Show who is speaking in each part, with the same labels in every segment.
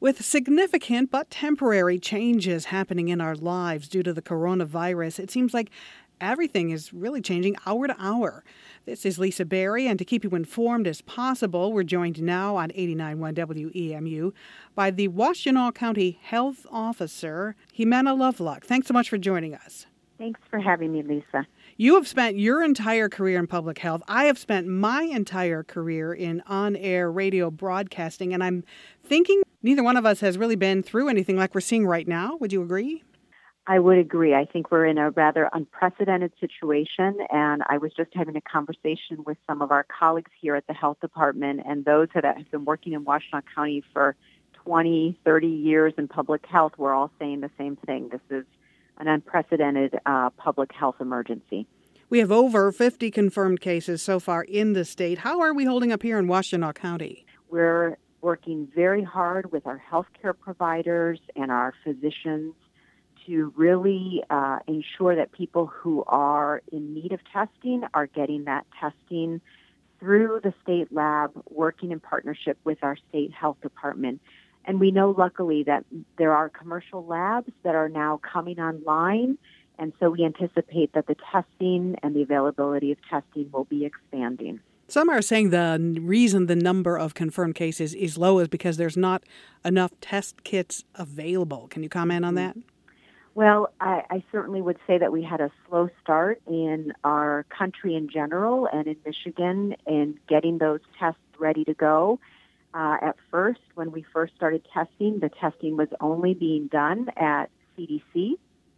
Speaker 1: With significant but temporary changes happening in our lives due to the coronavirus, it seems like everything is really changing hour to hour. This is Lisa Berry, and to keep you informed as possible, we're joined now on 89.1 WEMU by the Washtenaw County Health Officer, Jimena Lovelock. Thanks so much for joining us.
Speaker 2: Thanks for having me, Lisa.
Speaker 1: You have spent your entire career in public health. I have spent my entire career in on-air radio broadcasting, and I'm thinking neither one of us has really been through anything like we're seeing right now. Would you agree?
Speaker 2: I would agree. I think we're in a rather unprecedented situation, and I was just having a conversation with some of our colleagues here at the health department and those that have been working in Washtenaw County for 20, 30 years in public health. We're all saying the same thing. This is an unprecedented public health emergency.
Speaker 1: We have over 50 confirmed cases so far in the state. How are we holding up here in Washtenaw County?
Speaker 2: We're working very hard with our healthcare providers and our physicians to really ensure that people who are in need of testing are getting that testing through the state lab, working in partnership with our state health department. And we know, luckily, that there are commercial labs that are now coming online, and so we anticipate that the testing and the availability of testing will be expanding.
Speaker 1: Some are saying the reason the number of confirmed cases is low is because there's not enough test kits available. Can you comment on that?
Speaker 2: Well, I certainly would say that we had a slow start in our country in general and in Michigan in getting those tests ready to go. At first, when we first started testing, the testing was only being done at CDC.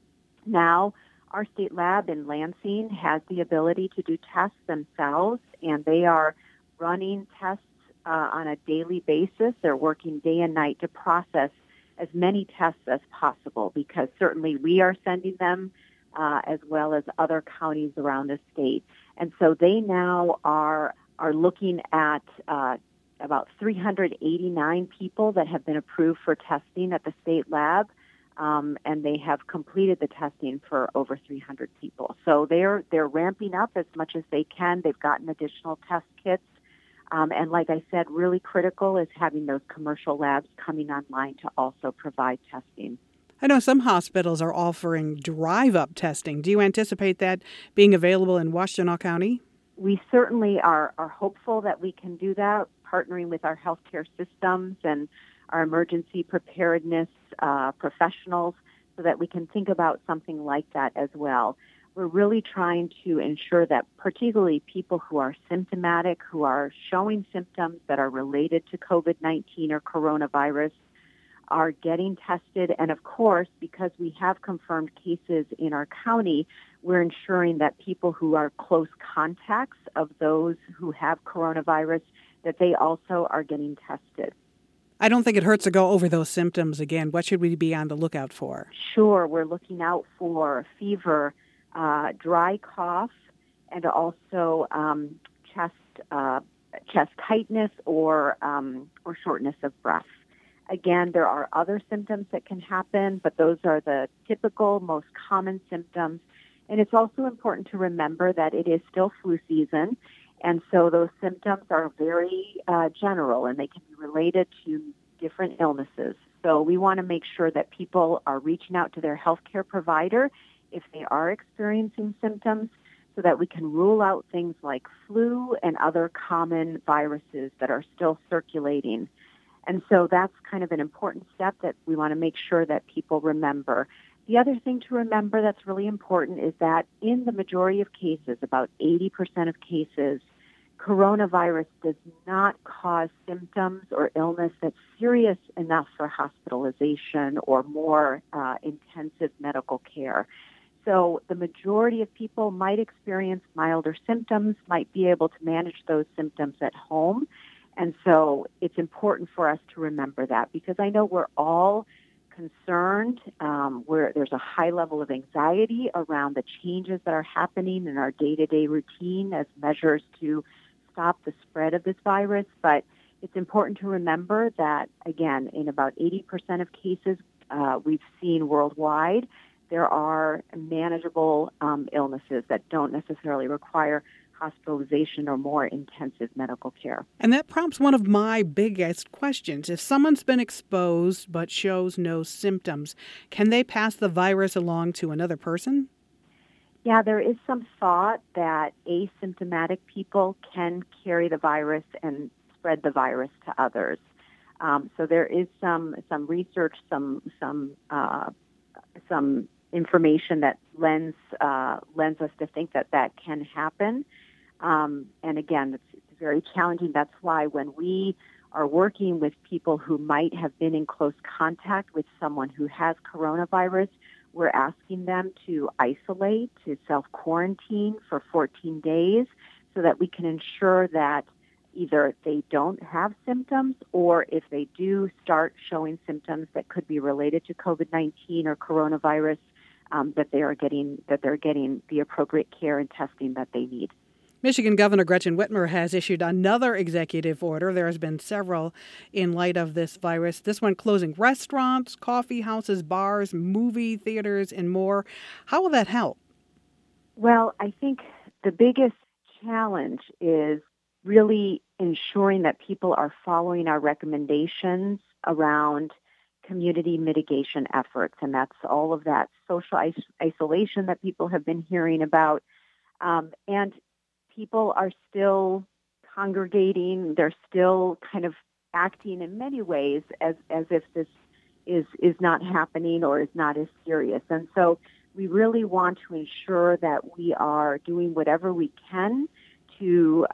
Speaker 2: Now, our state lab in Lansing has the ability to do tests themselves, and they are running tests on a daily basis. They're working day and night to process as many tests as possible, because certainly we are sending them as well as other counties around the state. And so they now are looking at about 389 people that have been approved for testing at the state lab, and they have completed the testing for over 300 people. So they're ramping up as much as they can. They've gotten additional test kits. And like I said, really critical is having those commercial labs coming online to also provide testing.
Speaker 1: I know some hospitals are offering drive-up testing. Do you anticipate that being available in Washtenaw County?
Speaker 2: We certainly are hopeful that we can do that, partnering with our healthcare systems and our emergency preparedness professionals so that we can think about something like that as well. We're really trying to ensure that particularly people who are symptomatic, who are showing symptoms that are related to COVID-19 or coronavirus, are getting tested. And of course, because we have confirmed cases in our county, we're ensuring that people who are close contacts of those who have coronavirus, that they also are getting tested.
Speaker 1: I don't think it hurts to go over those symptoms again. What should we be on the lookout for?
Speaker 2: Sure. We're looking out for fever, dry cough, and also chest tightness or shortness of breath. Again, there are other symptoms that can happen, but those are the typical, most common symptoms. And it's also important to remember that it is still flu season, and so those symptoms are very general, and they can be related to different illnesses. So we want to make sure that people are reaching out to their healthcare provider if they are experiencing symptoms, so that we can rule out things like flu and other common viruses that are still circulating. And so that's kind of an important step that we want to make sure that people remember. The other thing to remember that's really important is that in the majority of cases, about 80% of cases, coronavirus does not cause symptoms or illness that's serious enough for hospitalization or more intensive medical care. So the majority of people might experience milder symptoms, might be able to manage those symptoms at home. And so it's important for us to remember that, because I know we're all concerned. There's a high level of anxiety around the changes that are happening in our day-to-day routine as measures to stop the spread of this virus. But it's important to remember that, again, in about 80% of cases we've seen worldwide, there are manageable illnesses that don't necessarily require hospitalization or more intensive medical care.
Speaker 1: And that prompts one of my biggest questions. If someone's been exposed but shows no symptoms, can they pass the virus along to another person?
Speaker 2: Yeah, there is some thought that asymptomatic people can carry the virus and spread the virus to others. So there is some research, some information that lends us to think that can happen. And again, it's very challenging. That's why when we are working with people who might have been in close contact with someone who has coronavirus, we're asking them to isolate, to self-quarantine for 14 days so that we can ensure that either they don't have symptoms, or if they do start showing symptoms that could be related to COVID-19 or coronavirus, that they're getting the appropriate care and testing that they need.
Speaker 1: Michigan Governor Gretchen Whitmer has issued another executive order. There has been several in light of this virus. This one closing restaurants, coffee houses, bars, movie theaters, and more. How will that help?
Speaker 2: Well, I think the biggest challenge is really ensuring that people are following our recommendations around community mitigation efforts, and that's all of that social isolation that people have been hearing about. And people are still congregating. They're still kind of acting in many ways as if this is not happening or is not as serious. And so we really want to ensure that we are doing whatever we can to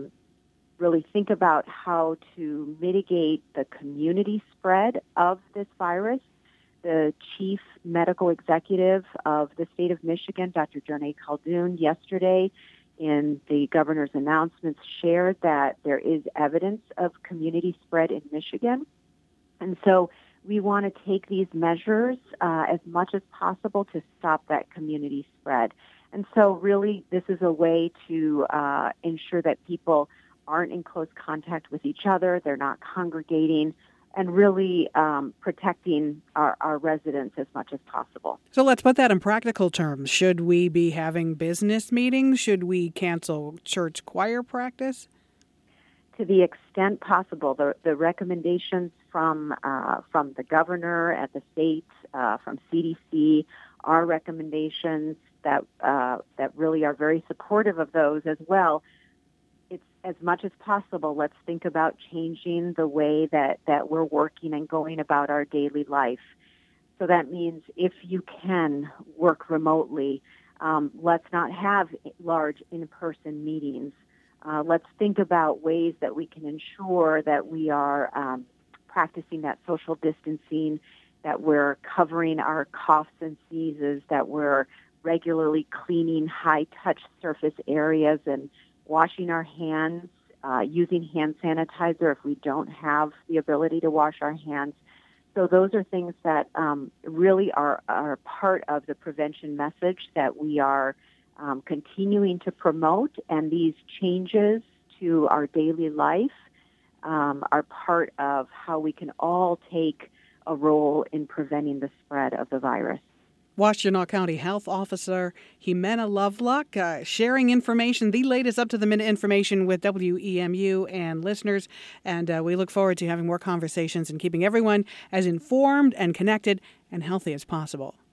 Speaker 2: really think about how to mitigate the community spread of this virus. The chief medical executive of the state of Michigan, Dr. Joneigh Khaldun, yesterday in the governor's announcements shared that there is evidence of community spread in Michigan. And so we want to take these measures as much as possible to stop that community spread. And so really this is a way to ensure that people aren't in close contact with each other, they're not congregating, and really protecting our residents as much as possible.
Speaker 1: So let's put that in practical terms. Should we be having business meetings? Should we cancel church choir practice?
Speaker 2: To the extent possible, the recommendations from the governor at the state, from CDC, are recommendations that really are very supportive of those as well. It's as much as possible, let's think about changing the way that we're working and going about our daily life. So that means if you can work remotely, let's not have large in-person meetings. Let's think about ways that we can ensure that we are practicing that social distancing, that we're covering our coughs and sneezes, that we're regularly cleaning high-touch surface areas and washing our hands, using hand sanitizer if we don't have the ability to wash our hands. So those are things that really are part of the prevention message that we are continuing to promote, and these changes to our daily life are part of how we can all take a role in preventing the spread of the virus.
Speaker 1: Washtenaw County Health Officer Jimena Lovelock sharing information, the latest up-to-the-minute information with WEMU and listeners. And we look forward to having more conversations and keeping everyone as informed and connected and healthy as possible.